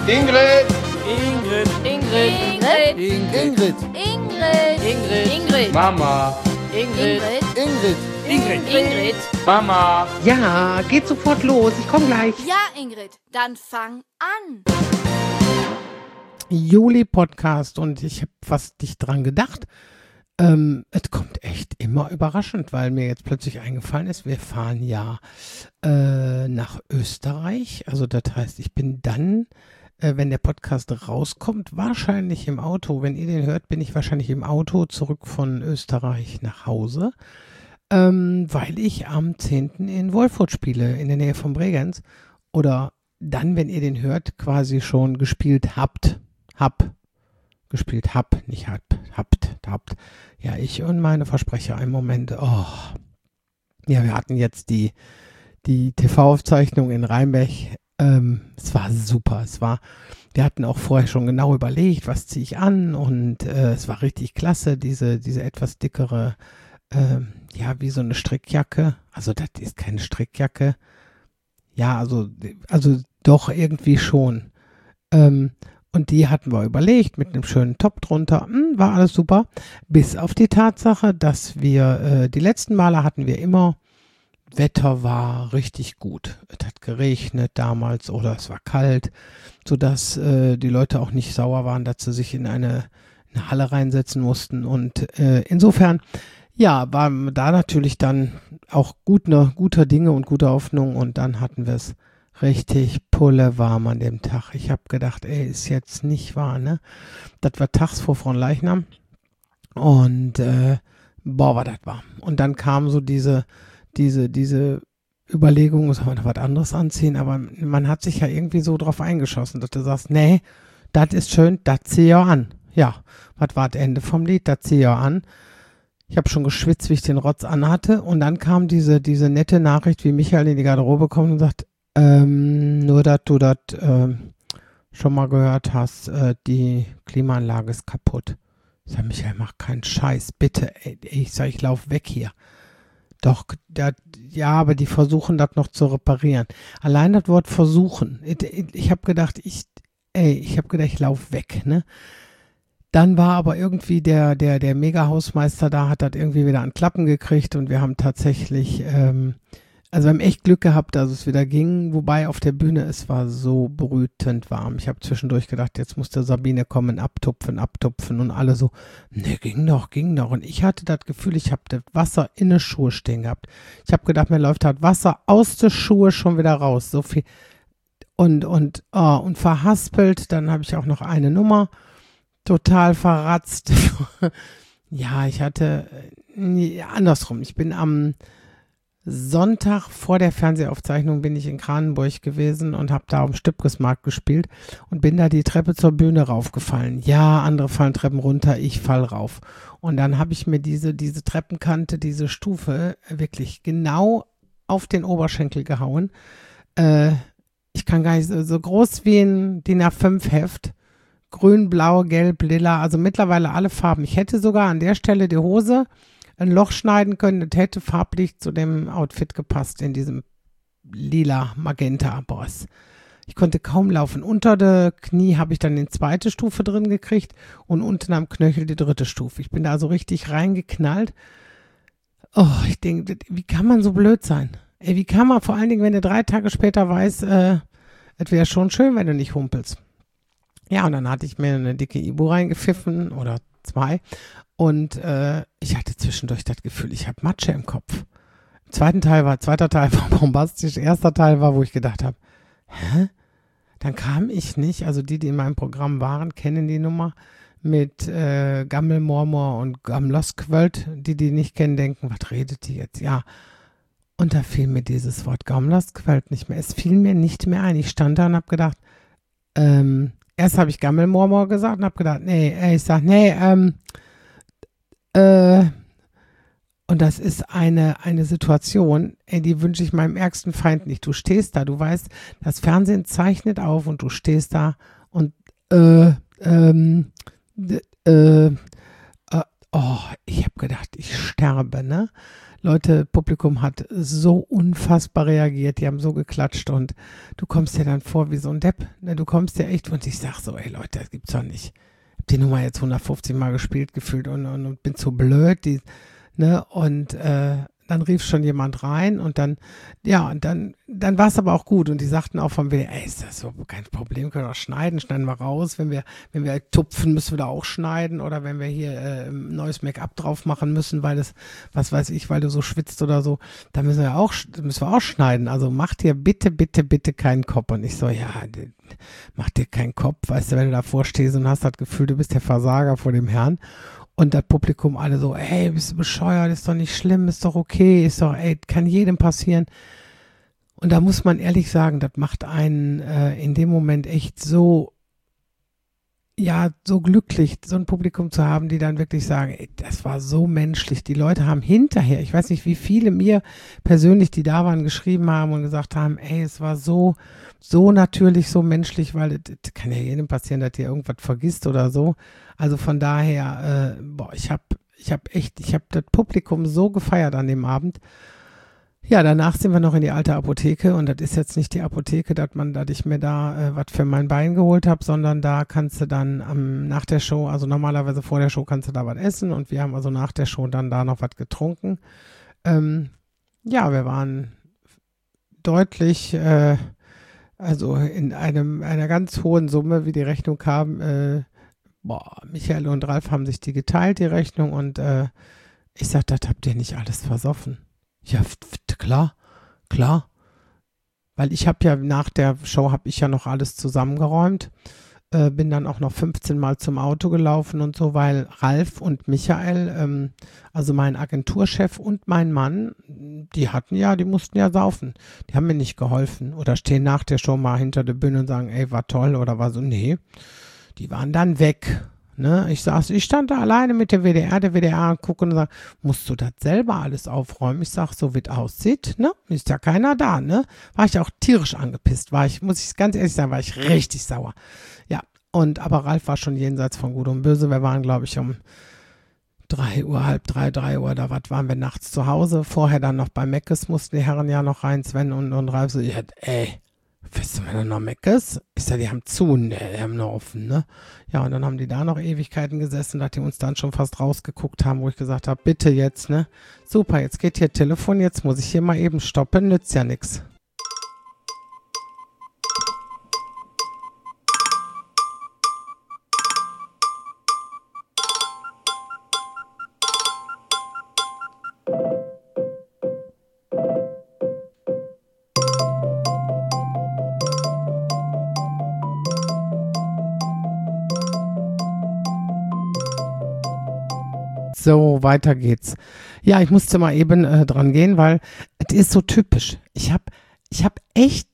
Ingrid. Ingrid. Ingrid. Ingrid. Ingrid. Ingrid. Ingrid. Mama. Ingrid. Ingrid. Ingrid. Ingrid. Mama. Ja, geht sofort los. Ich komme gleich. Ja, Ingrid, dann fang an. Juli-Podcast und ich habe fast nicht dran gedacht. Es kommt echt immer überraschend, weil mir jetzt plötzlich eingefallen ist, wir fahren ja nach Österreich. Also das heißt, ich bin dann, wenn der Podcast rauskommt, wahrscheinlich im Auto. Wenn ihr den hört, bin ich wahrscheinlich im Auto zurück von Österreich nach Hause, weil ich am 10. in Wolfurt spiele, in der Nähe von Bregenz. Oder dann, wenn ihr den hört, quasi schon gespielt habt. Nicht habt. Ja, ich und meine Versprecher im Moment. Oh. Ja, wir hatten jetzt die TV-Aufzeichnung in Rheinberg. Es war super. Wir hatten auch vorher schon genau überlegt, was ziehe ich an, und es war richtig klasse, diese etwas dickere, wie so eine Strickjacke. Also das ist keine Strickjacke. Ja, also doch irgendwie schon. Und die hatten wir überlegt mit einem schönen Top drunter. War alles super. Bis auf die Tatsache, dass wir, die letzten Male hatten wir immer, Wetter war richtig gut. Es hat geregnet damals oder es war kalt, sodass die Leute auch nicht sauer waren, dass sie sich in eine Halle reinsetzen mussten. Und insofern, ja, waren da natürlich dann auch guter Dinge und gute Hoffnung. Und dann hatten wir es richtig pullewarm an dem Tag. Ich habe gedacht, ist jetzt nicht wahr, ne? Das war tags vor Fronleichnam und war das warm. Und dann kam so diese Überlegung, soll man noch was anderes anziehen, aber man hat sich ja irgendwie so drauf eingeschossen, dass du sagst, nee, das ist schön, das zieh ich auch an. Ja, was war das Ende vom Lied? Das zieh ich auch an. Ich habe schon geschwitzt, wie ich den Rotz anhatte, und dann kam diese nette Nachricht, wie Michael in die Garderobe kommt und sagt, nur, dass du das schon mal gehört hast, die Klimaanlage ist kaputt. Ich sag, Michael, mach keinen Scheiß, bitte. Ich sag, ich lauf weg hier. Doch, aber die versuchen das noch zu reparieren. Allein das Wort versuchen. Ich habe gedacht, ich lauf weg, ne? Dann war aber irgendwie der Mega-Hausmeister da, hat das irgendwie wieder an Klappen gekriegt, und wir haben tatsächlich, wir haben echt Glück gehabt, dass es wieder ging, wobei auf der Bühne, es war so brütend warm. Ich habe zwischendurch gedacht, jetzt muss der Sabine kommen, abtupfen, und alle so, ne, ging doch. Und ich hatte das Gefühl, ich habe das Wasser in den Schuhe stehen gehabt. Ich habe gedacht, mir läuft halt Wasser aus den Schuhe schon wieder raus. So viel. Und verhaspelt, dann habe ich auch noch eine Nummer total verratzt. Ja, ich hatte, andersrum, ich bin am Sonntag vor der Fernsehaufzeichnung bin ich in Kranenburg gewesen und habe da auf dem Stübkesmarkt gespielt und bin da die Treppe zur Bühne raufgefallen. Ja, andere fallen Treppen runter, ich fall rauf. Und dann habe ich mir diese Treppenkante, diese Stufe wirklich genau auf den Oberschenkel gehauen. Ich kann gar nicht, so groß wie ein DIN A5 Heft. Grün, blau, gelb, lila, also mittlerweile alle Farben. Ich hätte sogar an der Stelle die Hose ein Loch schneiden können, das hätte farblich zu dem Outfit gepasst, in diesem lila Magenta-Boss. Ich konnte kaum laufen. Unter der Knie habe ich dann die zweite Stufe drin gekriegt und unten am Knöchel die dritte Stufe. Ich bin da so richtig reingeknallt. Oh, ich denke, wie kann man so blöd sein? Wie kann man, vor allen Dingen, wenn du 3 Tage später weißt, es wäre schon schön, wenn du nicht humpelst. Ja, und dann hatte ich mir eine dicke Ibu reingepfiffen oder 2. Und ich hatte zwischendurch das Gefühl, ich habe Matsche im Kopf. Zweiter Teil war bombastisch. Erster Teil war, wo ich gedacht habe, hä? Dann kam ich nicht, also die in meinem Programm waren, kennen die Nummer mit Gammelmormor und Gamloskvöld. Die nicht kennen, denken, was redet die jetzt? Ja. Und da fiel mir dieses Wort Gamloskvöld nicht mehr. Es fiel mir nicht mehr ein. Ich stand da und habe gedacht, erst habe ich Gammelmormor gesagt und habe gedacht, und das ist eine Situation, die wünsche ich meinem ärgsten Feind nicht. Du stehst da, du weißt, das Fernsehen zeichnet auf und du stehst da und ich habe gedacht, ich sterbe, ne? Leute, Publikum hat so unfassbar reagiert, die haben so geklatscht und du kommst dir dann vor wie so ein Depp. Ne? Du kommst dir echt und ich sag so, ey Leute, das gibt's doch nicht. Ich hab die Nummer jetzt 150 Mal gespielt gefühlt und bin zu blöd, ne? Und dann rief schon jemand rein und dann war es aber auch gut und die sagten auch von WDR, ey, ist das so kein Problem, können wir auch schneiden wir raus, wenn wir tupfen, müssen wir da auch schneiden oder wenn wir hier neues Make-up drauf machen müssen, weil das, was weiß ich, weil du so schwitzt oder so, dann müssen wir auch schneiden, also mach dir bitte, bitte, bitte keinen Kopf und ich so, ja, mach dir keinen Kopf, weißt du, wenn du davor stehst und hast das Gefühl, du bist der Versager vor dem Herrn. Und das Publikum alle so, ey, bist du bescheuert, ist doch nicht schlimm, ist doch okay, ist doch, ey, kann jedem passieren. Und da muss man ehrlich sagen, das macht einen in dem Moment echt so, ja, so glücklich, so ein Publikum zu haben, die dann wirklich sagen, ey, das war so menschlich. Die Leute haben hinterher, ich weiß nicht, wie viele mir persönlich, die da waren, geschrieben haben und gesagt haben, ey, es war so natürlich, so menschlich, weil es kann ja jedem passieren, dass ihr irgendwas vergisst oder so. Also von daher, ich hab das Publikum so gefeiert an dem Abend. Ja, danach sind wir noch in die alte Apotheke und das ist jetzt nicht die Apotheke, dass ich mir da was für mein Bein geholt habe, sondern da kannst du dann nach der Show, also normalerweise vor der Show kannst du da was essen und wir haben also nach der Show dann da noch was getrunken. Ja, wir waren deutlich, also in einer ganz hohen Summe, wie die Rechnung kam, Michael und Ralf haben sich die geteilt, die Rechnung und ich sag, das habt ihr nicht alles versoffen. Ja, klar. Weil ich habe ja nach der Show noch alles zusammengeräumt. Bin dann auch noch 15 Mal zum Auto gelaufen und so, weil Ralf und Michael, also mein Agenturchef und mein Mann, die mussten ja saufen. Die haben mir nicht geholfen oder stehen nach der Show mal hinter der Bühne und sagen, ey, war toll oder war so, nee. Die waren dann weg. Ne? Ich stand da alleine mit der WDR gucken und sagen, musst du das selber alles aufräumen? Ich sag, so wie es aussieht, ne? Ist ja keiner da, ne? War ich auch tierisch angepisst, muss ich ganz ehrlich sagen, war ich richtig sauer. Ja, aber Ralf war schon jenseits von Gut und Böse. Wir waren, glaube ich, um 3 Uhr, halb 3 Uhr, waren wir nachts zu Hause. Vorher dann noch bei Meckes mussten die Herren ja noch rein, Sven und Ralf so, ja, ey, weißt du, wenn da noch Meckes? Ich sag, die haben zu, ne, die haben noch offen, ne? Ja, und dann haben die da noch Ewigkeiten gesessen, dass die uns dann schon fast rausgeguckt haben, wo ich gesagt habe, bitte jetzt, ne? Super, jetzt geht hier Telefon, jetzt muss ich hier mal eben stoppen, nützt ja nix. So, weiter geht's. Ja, ich musste mal eben dran gehen, weil es ist so typisch. Ich hab echt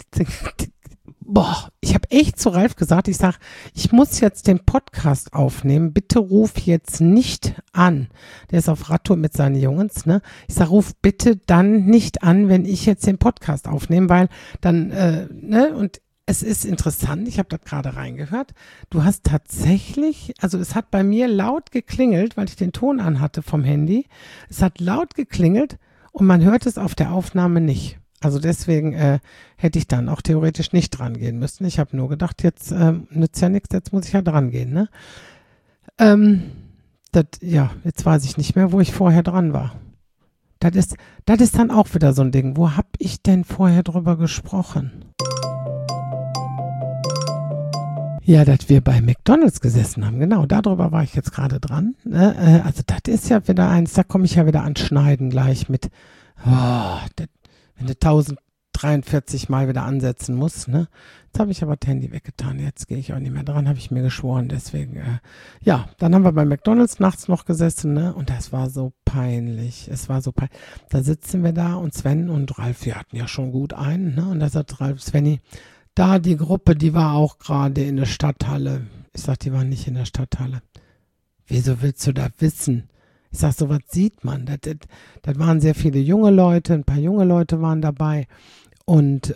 zu Ralf gesagt, ich sag, ich muss jetzt den Podcast aufnehmen, bitte ruf jetzt nicht an. Der ist auf Radtour mit seinen Jungs, ne? Ich sag, ruf bitte dann nicht an, wenn ich jetzt den Podcast aufnehme, weil dann, ne, und es ist interessant, ich habe das gerade reingehört, du hast tatsächlich, also es hat bei mir laut geklingelt, weil ich den Ton anhatte vom Handy, es hat laut geklingelt und man hört es auf der Aufnahme nicht. Also deswegen hätte ich dann auch theoretisch nicht dran gehen müssen. Ich habe nur gedacht, jetzt nützt ja nichts, jetzt muss ich ja dran gehen, ne? Jetzt weiß ich nicht mehr, wo ich vorher dran war. Das ist dann auch wieder so ein Ding. Wo habe ich denn vorher drüber gesprochen? Ja, dass wir bei McDonald's gesessen haben, genau, darüber war ich jetzt gerade dran. Ne? Also das ist ja wieder eins, da komme ich ja wieder ans Schneiden gleich mit, wenn du 1043 Mal wieder ansetzen musst, ne? Jetzt habe ich aber das Handy weggetan, jetzt gehe ich auch nicht mehr dran, habe ich mir geschworen, deswegen, dann haben wir bei McDonald's nachts noch gesessen, ne? Und das war so peinlich, Da sitzen wir da und Sven und Ralf, wir hatten ja schon gut einen, ne? Und da sagt Ralf, Svenny, da die Gruppe, die war auch gerade in der Stadthalle. Ich sag, die waren nicht in der Stadthalle. Wieso willst du das wissen? Ich sag, sowas sieht man. Das waren sehr viele junge Leute, ein paar junge Leute waren dabei. Und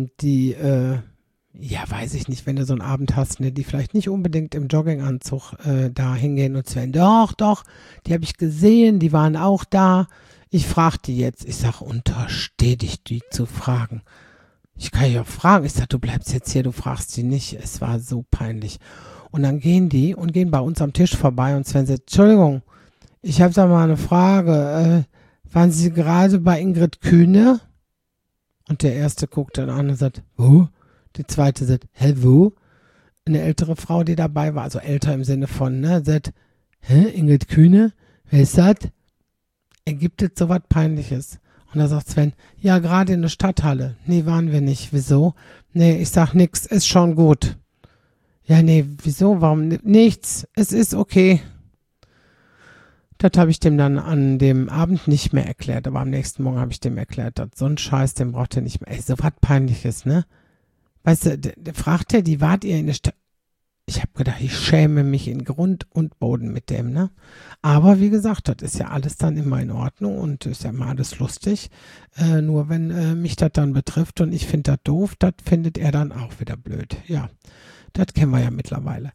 weiß ich nicht, wenn du so einen Abend hast, ne, die vielleicht nicht unbedingt im Jogginganzug da hingehen und Sven, doch, die habe ich gesehen, die waren auch da. Ich frage die jetzt. Ich sag, untersteh dich, die zu fragen. Ich kann ja auch fragen. Ich sag, du bleibst jetzt hier, du fragst die nicht. Es war so peinlich. Und dann gehen die und gehen bei uns am Tisch vorbei und Sven sagt, Entschuldigung, ich habe da mal eine Frage. Waren Sie gerade bei Ingrid Kühne? Und der erste guckt dann an und sagt, wo? Die zweite sagt, hä, wo? Eine ältere Frau, die dabei war, also älter im Sinne von, ne, sagt, hä, Ingrid Kühne? Wer ist das? Gibt es so was Peinliches? Und da sagt Sven, ja, gerade in der Stadthalle. Nee, waren wir nicht. Wieso? Nee, ich sag nix, ist schon gut. Ja, nee, wieso? Warum? Nichts, es ist okay. Das habe ich dem dann an dem Abend nicht mehr erklärt, aber am nächsten Morgen habe ich dem erklärt, dass so ein Scheiß, den braucht er nicht mehr. Ey, so was Peinliches, ne? Weißt du, der fragt er, die wart ihr in der Stadt? Ich habe gedacht, ich schäme mich in Grund und Boden mit dem, ne? Aber wie gesagt, das ist ja alles dann immer in Ordnung und ist ja immer alles lustig. Nur wenn mich das dann betrifft und ich finde das doof, das findet er dann auch wieder blöd. Ja, das kennen wir ja mittlerweile.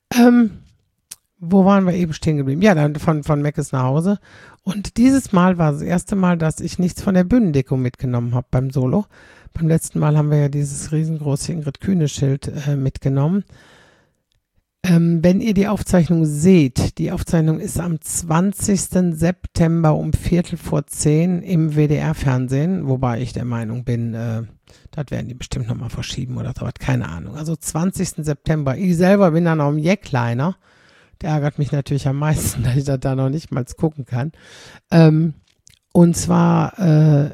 Wo waren wir eben stehen geblieben? Ja, dann von Meckes nach Hause. Und dieses Mal war das erste Mal, dass ich nichts von der Bühnendeko mitgenommen habe beim Solo. Beim letzten Mal haben wir ja dieses riesengroße Ingrid Kühne-Schild mitgenommen. Wenn ihr die Aufzeichnung seht, die Aufzeichnung ist am 20. September um 9:15 im WDR-Fernsehen, wobei ich der Meinung bin, das werden die bestimmt nochmal verschieben oder so, keine Ahnung. Also 20. September. Ich selber bin dann auf dem Jackliner. Der ärgert mich natürlich am meisten, dass ich das da noch nicht mal gucken kann. Und zwar,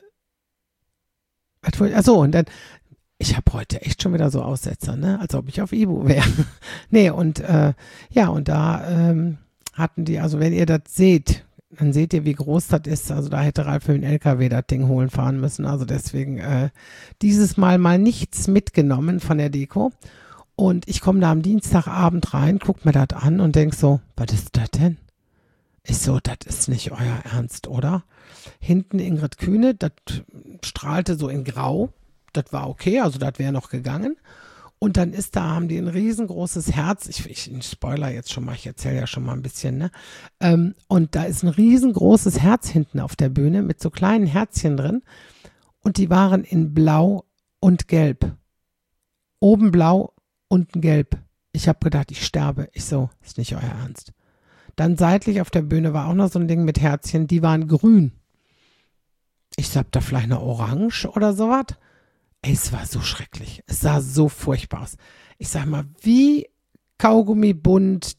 und dann, ich habe heute echt schon wieder so Aussetzer, ne? Als ob ich auf Ibu wäre. Nee, und und da hatten die, also wenn ihr das seht, dann seht ihr, wie groß das ist. Also da hätte Ralf für den LKW das Ding holen fahren müssen. Also deswegen dieses Mal nichts mitgenommen von der Deko. Und ich komme da am Dienstagabend rein, guck mir das an und denk so, was ist das denn? Ich so, das ist nicht euer Ernst, oder? Hinten Ingrid Kühne, das strahlte so in Grau. Das war okay, also das wäre noch gegangen. Und dann haben die ein riesengroßes Herz. Ich spoiler jetzt schon mal, ich erzähle ja schon mal ein bisschen, ne? Und da ist ein riesengroßes Herz hinten auf der Bühne mit so kleinen Herzchen drin. Und die waren in Blau und Gelb. Oben blau, unten gelb. Ich habe gedacht, ich sterbe. Ich so, ist nicht euer Ernst. Dann seitlich auf der Bühne war auch noch so ein Ding mit Herzchen, die waren grün. Ich so, habt da vielleicht eine Orange oder sowas? Ey, es war so schrecklich. Es sah so furchtbar aus. Ich sag mal, wie Kaugummi bunt,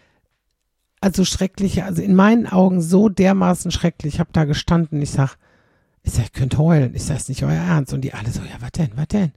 also schrecklich, also in meinen Augen so dermaßen schrecklich. Ich habe da gestanden, ich sag, ich könnte heulen. Ich sag, ist nicht euer Ernst. Und die alle so, ja, was denn?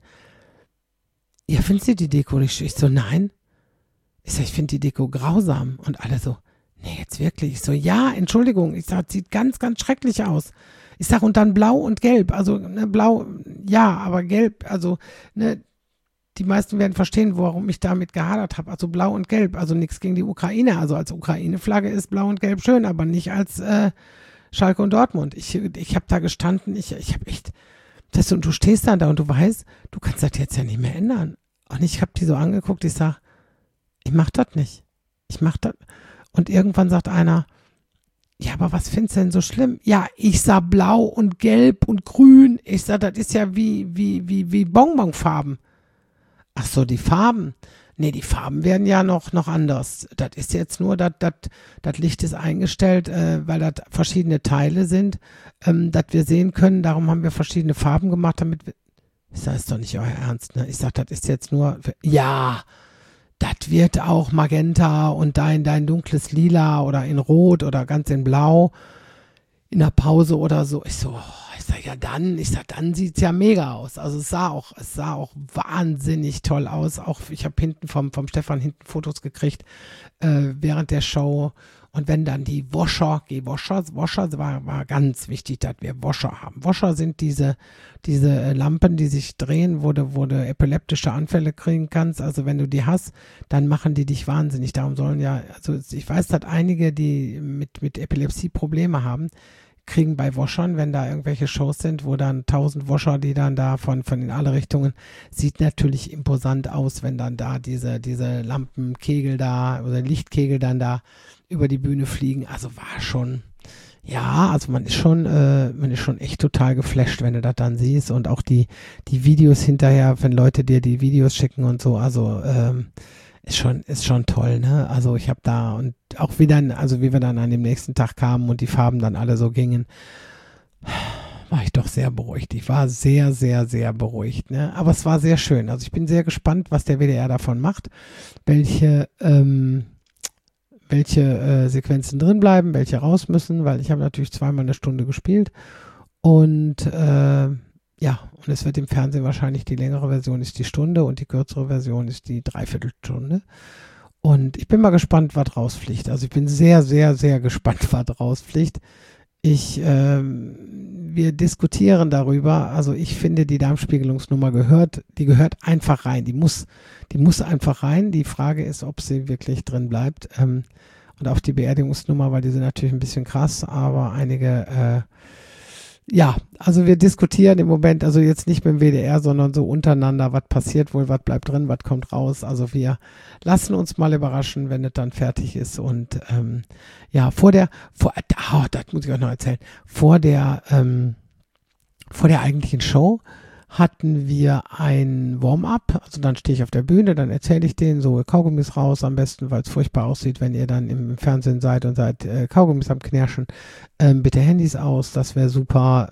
Ja, findest du die Deko nicht schön? Ich so, nein. Ich sag, ich finde die Deko grausam. Und alle so, nee, jetzt wirklich? Ich so, ja, Entschuldigung. Ich sag, sieht ganz, ganz schrecklich aus. Ich sag, und dann blau und gelb. Also, ne, blau, ja, aber gelb, also, ne, die meisten werden verstehen, warum ich damit gehadert habe. Also blau und gelb, also nichts gegen die Ukraine. Also als Ukraine-Flagge ist blau und gelb schön, aber nicht als Schalke und Dortmund. Ich habe da gestanden, ich habe echt, und du stehst dann da und du weißt, du kannst das jetzt ja nicht mehr ändern. Und ich habe die so angeguckt, ich sag, ich mach das nicht. Ich mach das. Und irgendwann sagt einer, ja, aber was findest du denn so schlimm? Ja, ich sah blau und gelb und grün. Ich sag, das ist ja wie Bonbonfarben. Ach so, die Farben. Nee, die Farben werden ja noch anders. Das ist jetzt nur, das Licht ist eingestellt, weil das verschiedene Teile sind, dass wir sehen können. Darum haben wir verschiedene Farben gemacht, damit wir. Ich sag, ist doch nicht euer Ernst, ne? Ich sag, das ist jetzt nur, ja, das wird auch Magenta und dein dunkles Lila oder in Rot oder ganz in Blau in der Pause oder so. Ich sag, dann sieht's ja mega aus. Also es sah auch wahnsinnig toll aus. Auch ich habe hinten vom Stefan hinten Fotos gekriegt während der Show. Und wenn dann die Washer war ganz wichtig, dass wir Washer haben. Washer sind diese Lampen, die sich drehen, wo du epileptische Anfälle kriegen kannst. Also wenn du die hast, dann machen die dich wahnsinnig. Darum sollen ja, also ich weiß, dass einige, die mit Epilepsie Probleme haben, kriegen bei Washern, wenn da irgendwelche Shows sind, wo dann 1000 Washer, die dann da von in alle Richtungen, sieht natürlich imposant aus, wenn dann da diese Lampenkegel da oder Lichtkegel dann da über die Bühne fliegen. Also war schon, Ja, also man ist schon echt total geflasht, wenn du das dann siehst und auch die Videos hinterher, wenn Leute dir die Videos schicken und so, also ist schon toll, ne? Also ich habe da und auch wie wir dann an dem nächsten Tag kamen und die Farben dann alle so gingen, war ich doch sehr beruhigt. Ich war sehr, sehr, sehr beruhigt, ne? Aber es war sehr schön. Also ich bin sehr gespannt, was der WDR davon macht, welche Sequenzen drin bleiben, welche raus müssen, weil ich habe natürlich zweimal eine Stunde gespielt und und es wird im Fernsehen wahrscheinlich die längere Version ist die Stunde und die kürzere Version ist die Dreiviertelstunde. Und ich bin mal gespannt, was rausfliegt. Also ich bin sehr, sehr, sehr gespannt, was rausfliegt. Wir diskutieren darüber. Also ich finde, die Darmspiegelungsnummer gehört einfach rein. Die muss einfach rein. Die Frage ist, ob sie wirklich drin bleibt. Und auch die Beerdigungsnummer, weil die sind natürlich ein bisschen krass, aber einige, also wir diskutieren im Moment, also jetzt nicht beim WDR, sondern so untereinander, was passiert wohl, was bleibt drin, was kommt raus. Also wir lassen uns mal überraschen, wenn es dann fertig ist. Und das muss ich euch noch erzählen, vor der eigentlichen Show hatten wir ein Warm-up, also dann stehe ich auf der Bühne, dann erzähle ich denen so Kaugummis raus, am besten, weil es furchtbar aussieht, wenn ihr dann im Fernsehen seid und seid Kaugummis am Knirschen, bitte Handys aus, das wäre super,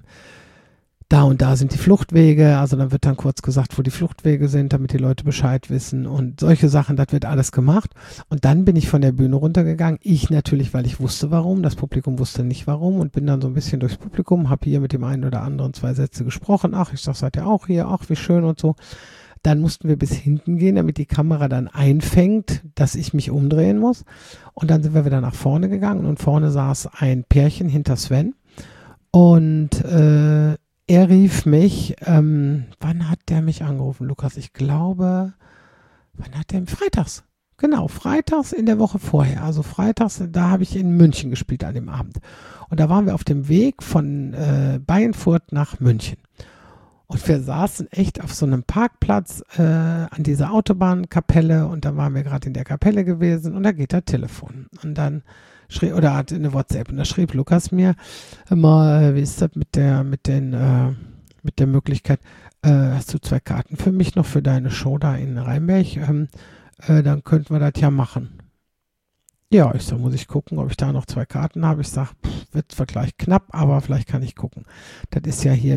da und da sind die Fluchtwege, also dann wird dann kurz gesagt, wo die Fluchtwege sind, damit die Leute Bescheid wissen und solche Sachen, das wird alles gemacht und dann bin ich von der Bühne runtergegangen, ich natürlich, weil ich wusste warum, das Publikum wusste nicht warum und bin dann so ein bisschen durchs Publikum, habe hier mit dem einen oder anderen 2 Sätze gesprochen, ach, ich sag, seid ihr auch hier, ach, wie schön und so. Dann mussten wir bis hinten gehen, damit die Kamera dann einfängt, dass ich mich umdrehen muss und dann sind wir wieder nach vorne gegangen und vorne saß ein Pärchen hinter Sven und er rief mich, wann hat der mich angerufen, Lukas? Ich glaube, wann hat der mich? Freitags. Genau, freitags in der Woche vorher. Also freitags, da habe ich in München gespielt an dem Abend. Und da waren wir auf dem Weg von Bayernfurt nach München. Und wir saßen echt auf so einem Parkplatz an dieser Autobahnkapelle und da waren wir gerade in der Kapelle gewesen und da geht das Telefon. Und dann hat eine WhatsApp und da schrieb Lukas mir immer, wie ist das mit der Möglichkeit, hast du 2 Karten für mich noch für deine Show da in Rheinberg, dann könnten wir das ja machen. Ja, ich sag, muss ich gucken, ob ich da noch 2 Karten habe. Ich sag, wird zwar gleich knapp, aber vielleicht kann ich gucken. Das ist ja hier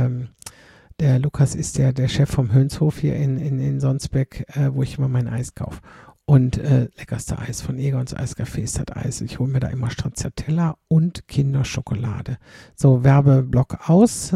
der Lukas ist der Chef vom Hönshof hier in Sonsbeck, wo ich immer mein Eis kaufe. Und leckerste Eis von Egons Eiscafé ist das Eis. Ich hole mir da immer Stracciatella und Kinderschokolade. So, Werbeblock aus.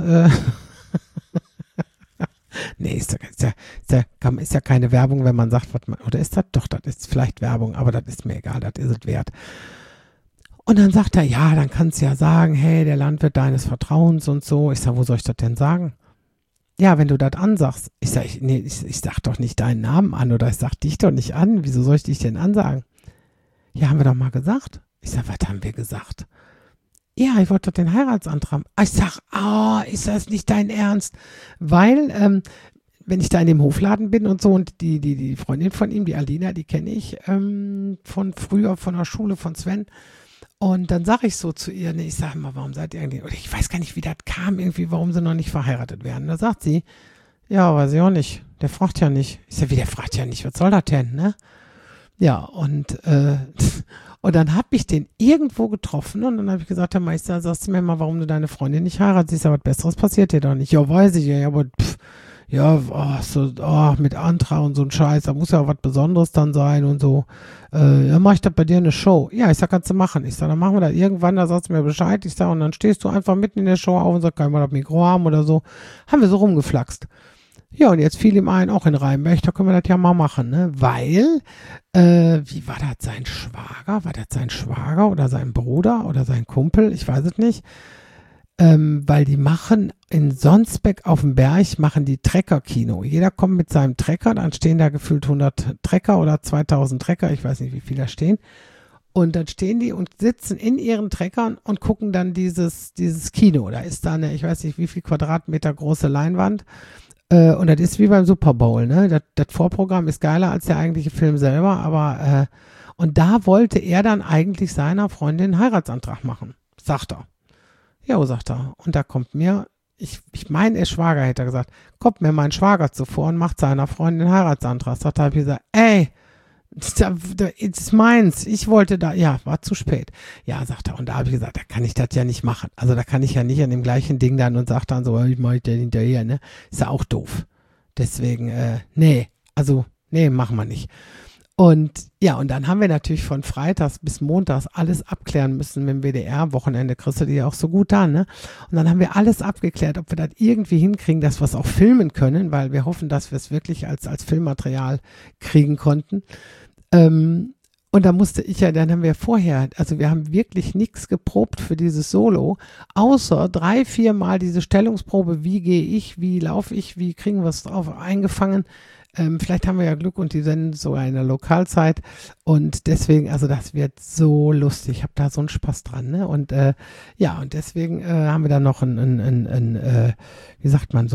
Nee, ist ja keine Werbung, wenn man sagt, oder ist das? Doch, das ist vielleicht Werbung, aber das ist mir egal, das ist es wert. Und dann sagt er, ja, dann kannst du ja sagen, hey, der Landwirt deines Vertrauens und so. Ich sage, wo soll ich das denn sagen? Ja, wenn du das ansagst, ich sag doch nicht deinen Namen an oder ich sag dich doch nicht an. Wieso soll ich dich denn ansagen? Ja, haben wir doch mal gesagt. Ich sag, was haben wir gesagt? Ja, ich wollte doch den Heiratsantrag. Ich sag, ist das nicht dein Ernst? Weil, wenn ich da in dem Hofladen bin und so und die Freundin von ihm, die Alina, die kenne ich von früher, von der Schule von Sven. Und dann sage ich so zu ihr, ich sage mal, warum seid ihr irgendwie, oder ich weiß gar nicht, wie das kam, irgendwie, warum sie noch nicht verheiratet werden. Da sagt sie, ja, weiß ich auch nicht, der fragt ja nicht. Ich sage, wie, der fragt ja nicht, was soll das denn, ne? Ja, und dann habe ich den irgendwo getroffen und dann habe ich gesagt, Herr Meister, sagst du mir mal, warum du deine Freundin nicht heiratest? Ich sage, was Besseres passiert dir doch nicht. Ja, weiß ich ja, aber mit Antrag und so ein Scheiß, da muss ja auch was Besonderes dann sein und so. Dann mache ich das bei dir eine Show. Ja, ich sag, kannst du machen. Ich sag, dann machen wir das irgendwann, da sagst du mir Bescheid. Ich sag, und dann stehst du einfach mitten in der Show auf und sagst, kann ich mal das Mikro haben oder so. Haben wir so rumgeflaxt. Ja, und jetzt fiel ihm ein, auch in Rheinberg, da können wir das ja mal machen, ne? Weil, wie war das, sein Schwager? War das sein Schwager oder sein Bruder oder sein Kumpel? Ich weiß es nicht. Weil die machen in Sonsbeck auf dem Berg, machen die Trecker-Kino. Jeder kommt mit seinem Trecker, dann stehen da gefühlt 100 Trecker oder 2000 Trecker, ich weiß nicht, wie viele da stehen. Und dann stehen die und sitzen in ihren Treckern und gucken dann dieses Kino. Da ist da eine, ich weiß nicht, wie viel Quadratmeter große Leinwand. Und das ist wie beim Super Bowl, ne? Das Vorprogramm ist geiler als der eigentliche Film selber, aber und da wollte er dann eigentlich seiner Freundin einen Heiratsantrag machen. sagt er. Ja, sagt er. Und da kommt mir, ich meine, er Schwager, hätte er gesagt, kommt mir mein Schwager zuvor und macht seiner Freundin den Heiratsantrag. Sagt er, habe ich gesagt, ey, it's meins, ich wollte da, ja, war zu spät. Ja, sagt er, und da habe ich gesagt, da kann ich das ja nicht machen. Also da kann ich ja nicht an dem gleichen Ding dann und sagt dann so, ich mache den hinterher, ne? Ist ja auch doof. Deswegen, nee, machen wir nicht. Und ja, und dann haben wir natürlich von Freitags bis Montags alles abklären müssen mit dem WDR. Wochenende kriegst du die ja auch so gut da, ne? Und dann haben wir alles abgeklärt, ob wir das irgendwie hinkriegen, dass wir es auch filmen können, weil wir hoffen, dass wir es wirklich als Filmmaterial kriegen konnten. Und da musste ich ja, dann haben wir vorher, also wir haben wirklich nichts geprobt für dieses Solo, außer 3-4 Mal diese Stellungsprobe, wie gehe ich, wie laufe ich, wie kriegen wir es drauf eingefangen. Vielleicht haben wir ja Glück und die senden sogar in der Lokalzeit und deswegen, also das wird so lustig, ich habe da so einen Spaß dran, ne? Und ja, und deswegen haben wir da noch wie sagt man,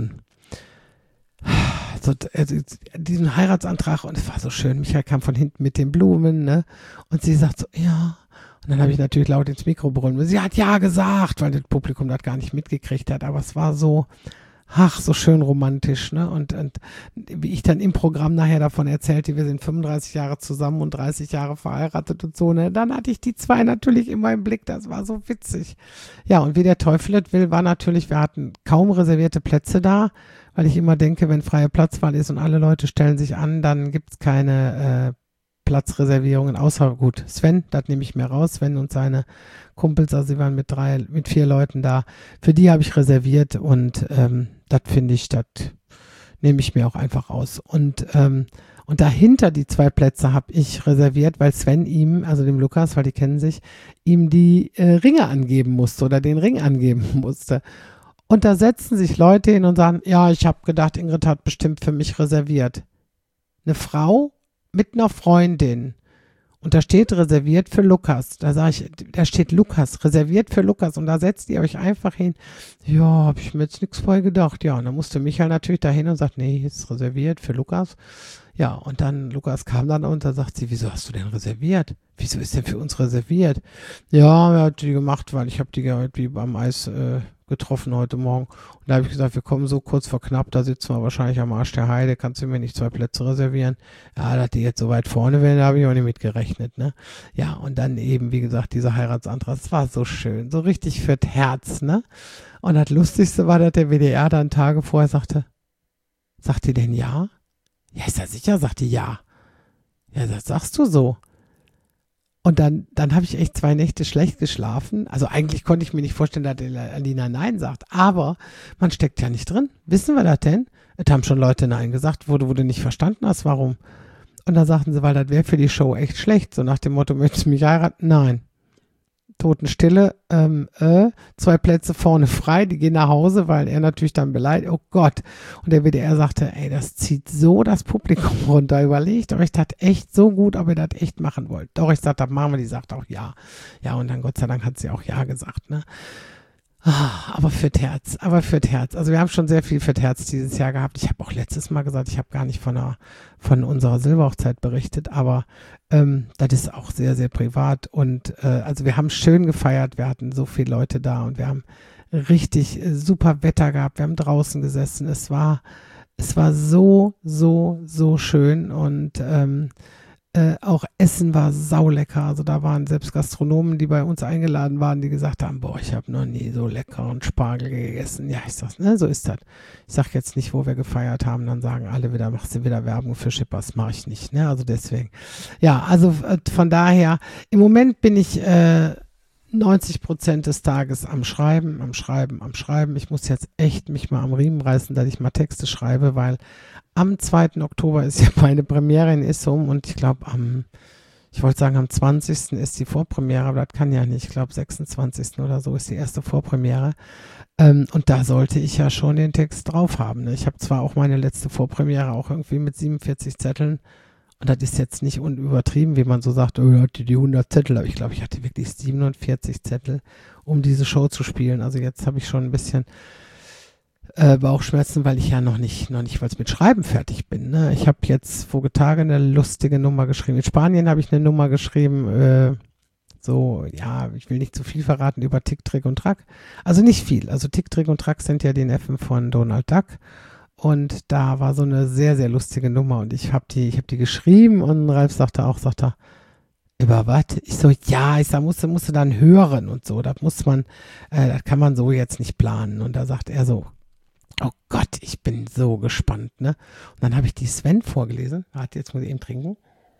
diesen Heiratsantrag und es war so schön. Michael kam von hinten mit den Blumen, ne? Und sie sagt so, ja. Und dann habe ich natürlich laut ins Mikro brüllen. Sie hat ja gesagt, weil das Publikum das gar nicht mitgekriegt hat. Aber es war so, so schön romantisch, ne? Und wie ich dann im Programm nachher davon erzählte, wir sind 35 Jahre zusammen und 30 Jahre verheiratet und so, ne? Dann hatte ich die zwei natürlich immer im Blick. Das war so witzig. Ja, und wie der Teufel es will, war natürlich, wir hatten kaum reservierte Plätze da, weil ich immer denke, wenn freie Platzwahl ist und alle Leute stellen sich an, dann gibt es keine Platzreservierungen, außer gut, Sven, das nehme ich mir raus, Sven und seine Kumpels, also sie waren mit 4 Leuten da, für die habe ich reserviert und das finde ich, das nehme ich mir auch einfach raus. Und dahinter die 2 Plätze habe ich reserviert, weil Sven ihm, also dem Lukas, weil die kennen sich, ihm die Ringe angeben musste oder den Ring angeben musste. Und da setzen sich Leute hin und sagen, ja, ich habe gedacht, Ingrid hat bestimmt für mich reserviert. Eine Frau mit einer Freundin. Und da steht reserviert für Lukas. Da sage ich, da steht Lukas, reserviert für Lukas. Und da setzt ihr euch einfach hin. Ja, habe ich mir jetzt nichts vorher gedacht. Ja, und dann musste Michael natürlich dahin und sagt, nee, ist reserviert für Lukas. Ja, und dann, Lukas kam dann und da sagt sie, wieso hast du denn reserviert? Wieso ist denn für uns reserviert? Ja, er hat die gemacht, weil ich habe die irgendwie beim Eis getroffen heute Morgen. Und da habe ich gesagt, wir kommen so kurz vor knapp, da sitzen wir wahrscheinlich am Arsch der Heide, kannst du mir nicht 2 Plätze reservieren? Ja, dass die jetzt so weit vorne wären, da habe ich auch nicht mit gerechnet, ne? Ja, und dann eben, wie gesagt, dieser Heiratsantrag, das war so schön, so richtig fürs Herz, ne? Und das Lustigste war, dass der WDR dann Tage vorher sagte, sagt die denn ja? Ja, ist ja sicher, sagt die ja. Ja, das sagst du so. Und dann habe ich echt 2 Nächte schlecht geschlafen. Also eigentlich konnte ich mir nicht vorstellen, dass Alina Nein sagt. Aber man steckt ja nicht drin. Wissen wir das denn? Es haben schon Leute Nein gesagt, wo du nicht verstanden hast, warum. Und dann sagten sie, weil das wäre für die Show echt schlecht. So nach dem Motto, möchtest du mich heiraten? Nein. Totenstille, 2 Plätze vorne frei, die gehen nach Hause, weil er natürlich dann beleidigt, oh Gott. Und der WDR sagte, ey, das zieht so das Publikum runter. Überlegt euch das echt so gut, ob ihr das echt machen wollt. Doch, ich sagte, das machen wir, die sagt auch ja. Ja, und dann Gott sei Dank hat sie auch ja gesagt, ne? Aber fürs Herz. Also wir haben schon sehr viel fürs Herz dieses Jahr gehabt. Ich habe auch letztes Mal gesagt, ich habe gar nicht von unserer Silberhochzeit berichtet, aber das ist auch sehr, sehr privat. Und also wir haben schön gefeiert, wir hatten so viele Leute da und wir haben richtig super Wetter gehabt, wir haben draußen gesessen. Es war so, so, so schön und auch Essen war saulecker. Also da waren selbst Gastronomen, die bei uns eingeladen waren, die gesagt haben, boah, ich habe noch nie so leckeren Spargel gegessen. Ja, ich sag, ne, so ist das. Ich sag jetzt nicht, wo wir gefeiert haben, dann sagen alle wieder, machst du wieder Werbung für Schippers, mache ich nicht, ne? Also deswegen. Ja, also von daher, im Moment bin ich 90% des Tages am Schreiben. Ich muss jetzt echt mich mal am Riemen reißen, dass ich mal Texte schreibe, weil am 2. Oktober ist ja meine Premiere in Issum und ich glaube ich wollte sagen am 20. ist die Vorpremiere, aber das kann ja nicht. Ich glaube 26. oder so ist die erste Vorpremiere. Und da sollte ich ja schon den Text drauf haben. Ne? Ich habe zwar auch meine letzte Vorpremiere auch irgendwie mit 47 Zetteln und das ist jetzt nicht unübertrieben, wie man so sagt, oh, hatte die 100 Zettel, aber ich glaube, ich hatte wirklich 47 Zettel, um diese Show zu spielen. Also jetzt habe ich schon ein bisschen Bauchschmerzen, weil ich ja noch nicht, weil es mit Schreiben fertig bin. Ne? Ich habe jetzt vorige Tage eine lustige Nummer geschrieben. In Spanien habe ich eine Nummer geschrieben, so, ja, ich will nicht zu viel verraten über Tick, Trick und Track. Also nicht viel. Also Tick, Trick und Track sind ja die Neffen von Donald Duck. Und da war so eine sehr, sehr lustige Nummer. Und ich hab die geschrieben und Ralf sagte, über was? Ich so, ja, musst du dann hören und so. Das das kann man so jetzt nicht planen. Und da sagt er so, oh Gott, ich bin so gespannt, ne? Und dann habe ich die Sven vorgelesen. Warte, jetzt muss ich eben trinken.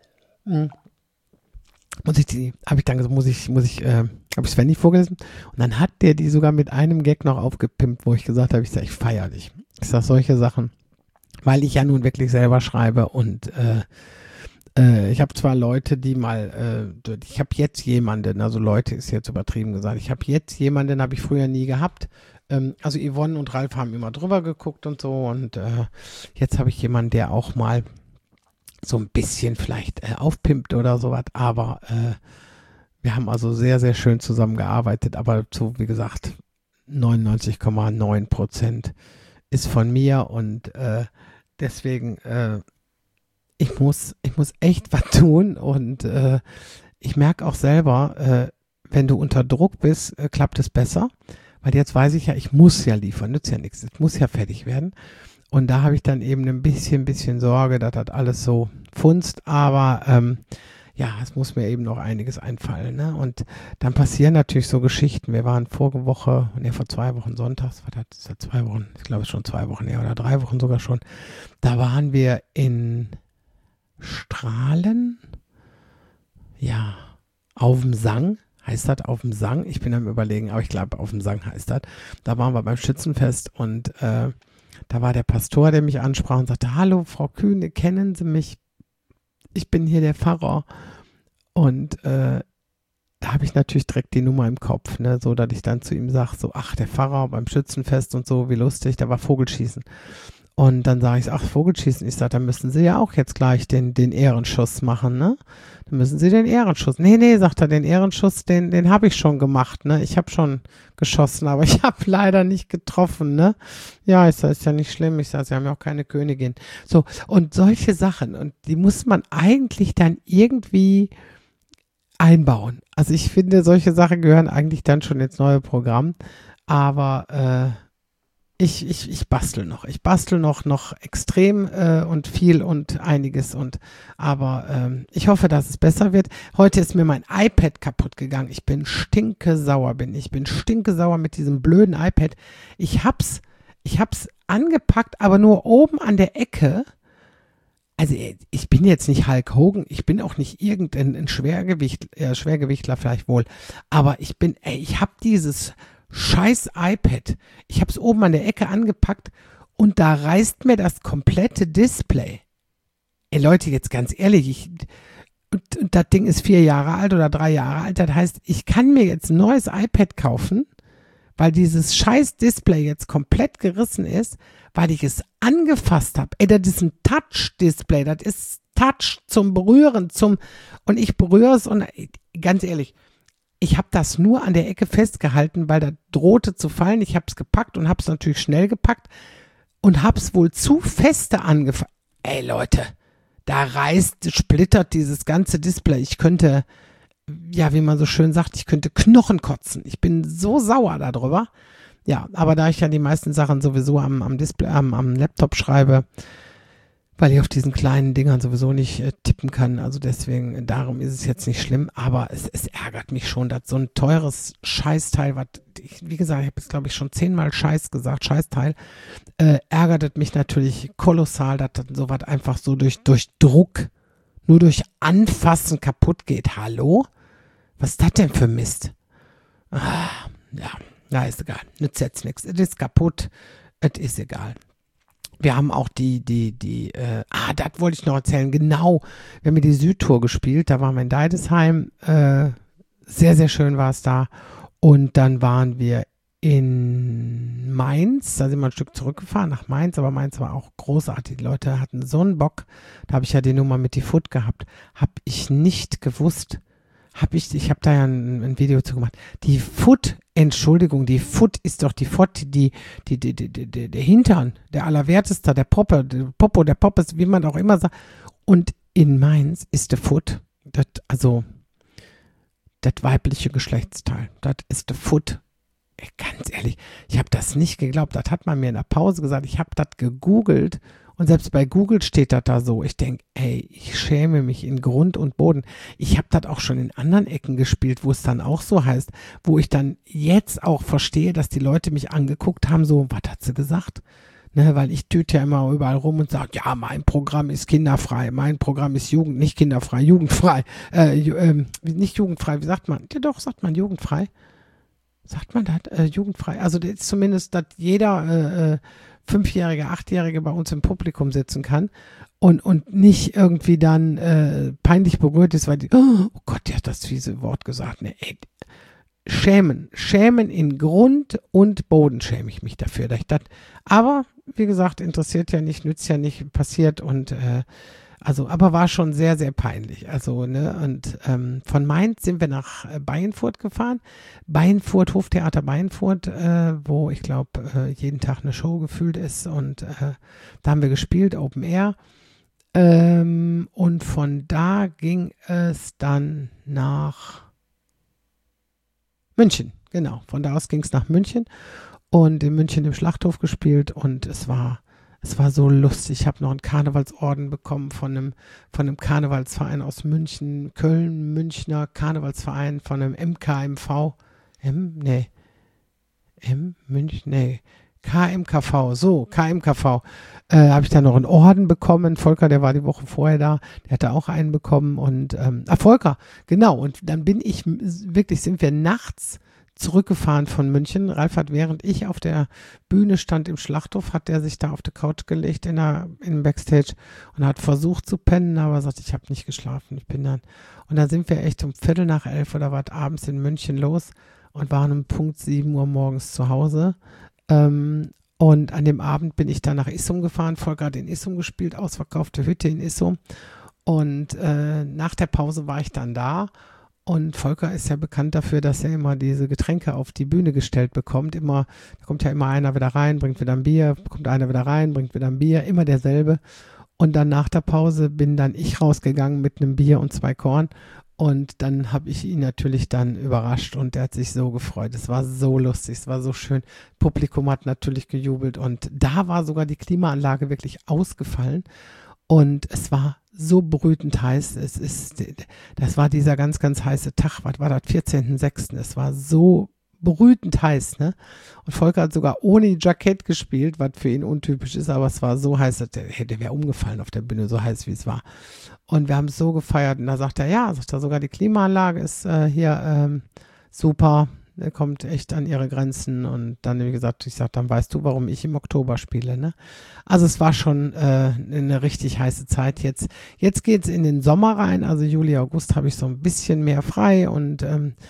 Habe ich Sven nicht vorgelesen. Und dann hat der die sogar mit einem Gag noch aufgepimpt, wo ich gesagt habe, ich feiere dich. Ich sage solche Sachen, weil ich ja nun wirklich selber schreibe und ich habe zwar Leute, ich habe jetzt jemanden, also Leute ist jetzt übertrieben gesagt, ich habe jetzt jemanden, habe ich früher nie gehabt. Also Yvonne und Ralf haben immer drüber geguckt und so und jetzt habe ich jemanden, der auch mal so ein bisschen vielleicht aufpimpt oder sowas, aber wir haben also sehr, sehr schön zusammengearbeitet, aber so wie gesagt 99,9% ist von mir und deswegen ich muss echt was tun und ich merke auch selber, wenn du unter Druck bist, klappt es besser, weil jetzt weiß ich ja, ich muss ja liefern, nützt ja nichts, es muss ja fertig werden. Und da habe ich dann eben ein bisschen Sorge, dass das alles so funzt, aber ja, es muss mir eben noch einiges einfallen, ne? Und dann passieren natürlich so Geschichten. Wir waren vor 2 Wochen sonntags, ist ja 2 Wochen, ich glaube es ist schon 2 Wochen her oder 3 Wochen sogar schon. Da waren wir in Strahlen, ja, auf dem Sang, heißt das auf dem Sang? Ich bin am Überlegen, aber ich glaube auf dem Sang heißt das. Da waren wir beim Schützenfest und da war der Pastor, der mich ansprach und sagte, hallo Frau Kühne, kennen Sie mich? Ich bin hier der Pfarrer. Und da habe ich natürlich direkt die Nummer im Kopf, ne, so dass ich dann zu ihm sage, so, ach, der Pfarrer beim Schützenfest und so, wie lustig, da war Vogelschießen. Und dann sage ich, ach, Vogelschießen, ich sage, dann müssen Sie ja auch jetzt gleich den Ehrenschuss machen, ne? Dann müssen Sie den Ehrenschuss. Nee, sagt er, den Ehrenschuss, den habe ich schon gemacht, ne? Ich habe schon geschossen, aber ich habe leider nicht getroffen, ne? Ja, ich sage, ist ja nicht schlimm. Ich sage, Sie haben ja auch keine Königin. So, und solche Sachen, und die muss man eigentlich dann irgendwie einbauen. Also ich finde, solche Sachen gehören eigentlich dann schon ins neue Programm, aber ich bastel noch. Ich bastel noch extrem und viel und einiges aber ich hoffe, dass es besser wird. Heute ist mir mein iPad kaputt gegangen. Ich bin stinkesauer mit diesem blöden iPad. Ich hab's angepackt, aber nur oben an der Ecke. Also ich bin jetzt nicht Hulk Hogan, ich bin auch nicht irgendein Schwergewichtler vielleicht wohl, aber ich habe dieses scheiß iPad. Ich habe es oben an der Ecke angepackt und da reißt mir das komplette Display. Ey Leute, jetzt ganz ehrlich, und das Ding ist 4 Jahre alt oder 3 Jahre alt. Das heißt, ich kann mir jetzt ein neues iPad kaufen, weil dieses scheiß Display jetzt komplett gerissen ist, weil ich es angefasst habe. Ey, das ist ein Touch-Display. Das ist Touch zum Berühren, und ich berühre es und ganz ehrlich, ich habe das nur an der Ecke festgehalten, weil das drohte zu fallen. Ich habe es gepackt und habe es natürlich schnell gepackt und habe es wohl zu feste angefasst. Ey Leute, da splittert dieses ganze Display. Ich könnte, ja, wie man so schön sagt, ich könnte Knochen kotzen. Ich bin so sauer darüber. Ja, aber da ich ja die meisten Sachen sowieso am Display, am Laptop schreibe, weil ich auf diesen kleinen Dingern sowieso nicht tippen kann, also deswegen, darum ist es jetzt nicht schlimm, aber es ärgert mich schon, dass so ein teures Scheißteil, wie gesagt, ich habe jetzt glaube ich schon 10-mal Scheißteil, ärgert es mich natürlich kolossal, dass das sowas einfach so durch Druck, nur durch Anfassen kaputt geht. Hallo? Was ist das denn für Mist? Ja, ist egal, nützt jetzt nichts, es ist kaputt, es ist egal. Wir haben auch das wollte ich noch erzählen, genau, wir haben die Südtour gespielt, da waren wir in Deidesheim, sehr, sehr schön war es da, und dann waren wir in Mainz, da sind wir ein Stück zurückgefahren nach Mainz, aber Mainz war auch großartig, die Leute hatten so einen Bock, da habe ich ja die Nummer mit die Foot gehabt, habe ich nicht gewusst, ich habe da ja ein Video zu gemacht. Die Foot, Entschuldigung, die Foot ist doch die Foot, der Hintern, der Allerwerteste, der Popo, der Poppes, wie man auch immer sagt. Und in Mainz ist der Foot, das weibliche Geschlechtsteil. Das ist der Foot. Ganz ehrlich, ich habe das nicht geglaubt. Das hat man mir in der Pause gesagt. Ich habe das gegoogelt und selbst bei Google steht das da so. Ich denke, ey, ich schäme mich in Grund und Boden. Ich habe das auch schon in anderen Ecken gespielt, wo es dann auch so heißt, wo ich dann jetzt auch verstehe, dass die Leute mich angeguckt haben, so, was hat sie gesagt? Ne, weil ich tüte ja immer überall rum und sage, ja, mein Programm ist kinderfrei, mein Programm ist nicht kinderfrei, jugendfrei. Nicht jugendfrei, wie sagt man? Ja doch, sagt man jugendfrei. Sagt man das? Jugendfrei. Also das ist zumindest, dass jeder 5-Jährige, 8-Jährige bei uns im Publikum sitzen kann und nicht irgendwie dann peinlich berührt ist, weil die, oh Gott, die hat das fiese Wort gesagt. Ne, ey, Schämen in Grund und Boden schäme ich mich dafür. Dass ich das, aber wie gesagt, interessiert ja nicht, nützt ja nicht, passiert und aber war schon sehr, sehr peinlich. Also, ne, und von Mainz sind wir nach Baienfurt gefahren. Baienfurt, Hoftheater Baienfurt, wo ich glaube, jeden Tag eine Show gefühlt ist und da haben wir gespielt, Open Air. Und von da ging es dann nach München, genau. Von da aus ging es nach München und in München im Schlachthof gespielt und es war so lustig. Ich habe noch einen Karnevalsorden bekommen von einem Karnevalsverein aus München, Köln, Münchner Karnevalsverein von einem MKMV. KMKV, so, KMKV. Habe ich dann noch einen Orden bekommen. Volker, der war die Woche vorher da, der hatte auch einen bekommen und, Volker, genau. Und dann sind wir nachts zurückgefahren von München. Ralf hat, während ich auf der Bühne stand im Schlachthof, hat der sich da auf die Couch gelegt im Backstage und hat versucht zu pennen, aber sagt, ich habe nicht geschlafen. Und dann sind wir echt um 11:15 oder was abends in München los und waren um Punkt 7 Uhr morgens zu Hause. Und an dem Abend bin ich dann nach Issum gefahren. Volker hat in Issum gespielt, ausverkaufte Hütte in Issum. Und nach der Pause war ich dann da. Und Volker ist ja bekannt dafür, dass er immer diese Getränke auf die Bühne gestellt bekommt. Da kommt ja immer einer wieder rein, bringt wieder ein Bier, kommt einer wieder rein, bringt wieder ein Bier, immer derselbe. Und dann nach der Pause bin dann ich rausgegangen mit einem Bier und 2 Korn. Und dann habe ich ihn natürlich dann überrascht und er hat sich so gefreut. Es war so lustig, es war so schön. Publikum hat natürlich gejubelt und da war sogar die Klimaanlage wirklich ausgefallen. Und es war so brütend heiß. Das war dieser ganz, ganz heiße Tag. Was war das? 14.06. Es war so brütend heiß, ne? Und Volker hat sogar ohne Jackett gespielt, was für ihn untypisch ist, aber es war so heiß, dass der wäre umgefallen auf der Bühne, so heiß wie es war. Und wir haben es so gefeiert. Und da sagt er, sogar die Klimaanlage ist hier super. Er kommt echt an ihre Grenzen und dann, wie gesagt, dann weißt du, warum ich im Oktober spiele, ne? Also es war schon eine richtig heiße Zeit jetzt. Jetzt geht es in den Sommer rein, also Juli, August habe ich so ein bisschen mehr frei und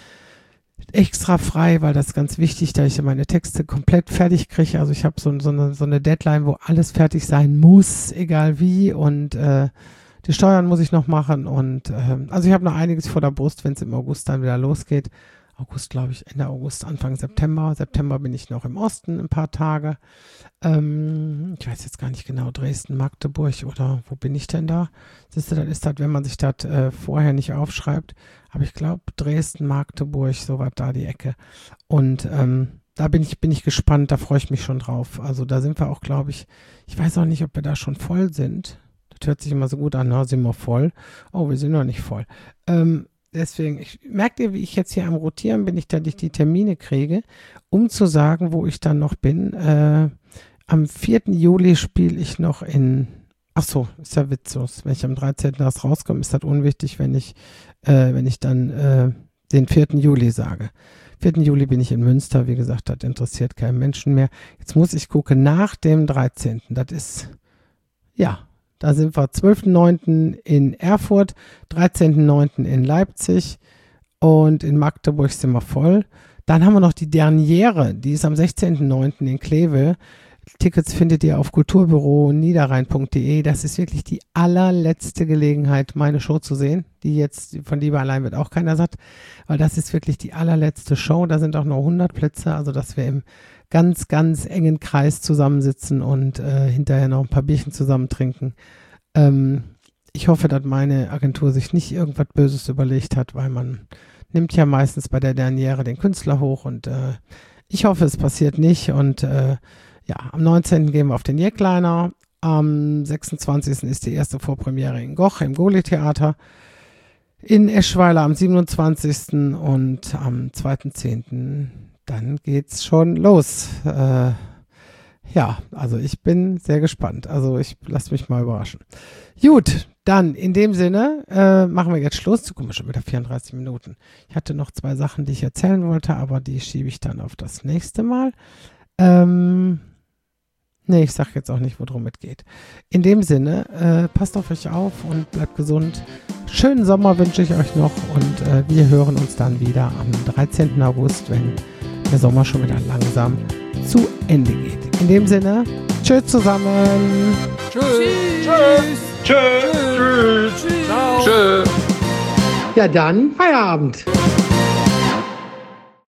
extra frei, weil das ist ganz wichtig, da ich meine Texte komplett fertig kriege. Also ich habe so eine Deadline, wo alles fertig sein muss, egal wie und die Steuern muss ich noch machen und also ich habe noch einiges vor der Brust, wenn es im August dann wieder losgeht. August, glaube ich, Ende August, Anfang September. September bin ich noch im Osten ein paar Tage. Ich weiß jetzt gar nicht genau, Dresden, Magdeburg oder wo bin ich denn da? Siehst du, das ist das, wenn man sich das vorher nicht aufschreibt. Aber ich glaube, Dresden, Magdeburg, so was da die Ecke. Und da bin ich gespannt, da freue ich mich schon drauf. Also da sind wir auch, glaube ich weiß auch nicht, ob wir da schon voll sind. Das hört sich immer so gut an, na, sind wir voll. Oh, wir sind noch nicht voll. Deswegen, merkt ihr, wie ich jetzt hier am Rotieren bin, dass ich die Termine kriege, um zu sagen, wo ich dann noch bin. Am 4. Juli spiele ich noch ist ja witzlos. Wenn ich am 13. erst rauskomme, ist das unwichtig, wenn ich dann den 4. Juli sage. 4. Juli bin ich in Münster, wie gesagt, das interessiert keinen Menschen mehr. Jetzt muss ich gucken, nach dem 13. Das ist, da sind wir 12.09. in Erfurt, 13.09. in Leipzig und in Magdeburg sind wir voll. Dann haben wir noch die Derniere, die ist am 16.09. in Kleve. Tickets findet ihr auf kulturbüro-niederrhein.de. Das ist wirklich die allerletzte Gelegenheit, meine Show zu sehen. Die jetzt von Liebe allein wird auch keiner satt, weil das ist wirklich die allerletzte Show. Da sind auch noch 100 Plätze, also dass wir im ganz, ganz engen Kreis zusammensitzen und hinterher noch ein paar Bierchen zusammen trinken. Ich hoffe, dass meine Agentur sich nicht irgendwas Böses überlegt hat, weil man nimmt ja meistens bei der Derniere den Künstler hoch und ich hoffe, es passiert nicht. Und am 19. gehen wir auf den Jackliner. Am 26. ist die erste Vorpremiere in Goch im Goli-Theater. In Eschweiler am 27. und am 2.10. dann geht's schon los. Also ich bin sehr gespannt. Also ich lasse mich mal überraschen. Gut, dann in dem Sinne machen wir jetzt Schluss. Guck mal, schon wieder 34 Minuten. Ich hatte noch 2 Sachen, die ich erzählen wollte, aber die schiebe ich dann auf das nächste Mal. Ich sage jetzt auch nicht, worum es geht. In dem Sinne, passt auf euch auf und bleibt gesund. Schönen Sommer wünsche ich euch noch und wir hören uns dann wieder am 13. August, wenn der Sommer schon wieder langsam zu Ende geht. In dem Sinne, tschüss zusammen. Tschüss. Tschüss. Tschüss. Tschüss. Ciao. Tschüss. Ja, dann Feierabend.